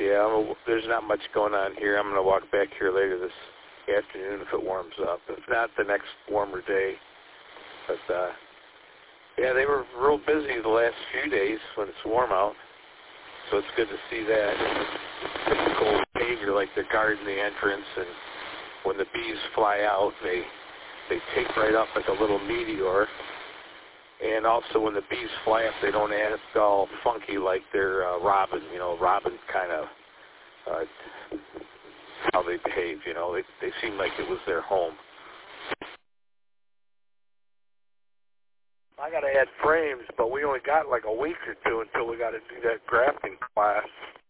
Yeah, there's not much going on here. I'm going to walk back here later this afternoon if it warms up. If not, the next warmer day. But, yeah, they were real busy the last few days when it's warm out. So it's good to see that. Typical behavior, like they're guarding the entrance, and when the bees fly out, they take right up like a little meteor. And also when the bees fly up, they don't act all funky like they're robin. You know, robin kind of how they behave. You know, they seem like it was their home. I got to add frames, but we only got like a week or two until we got to do that grafting class.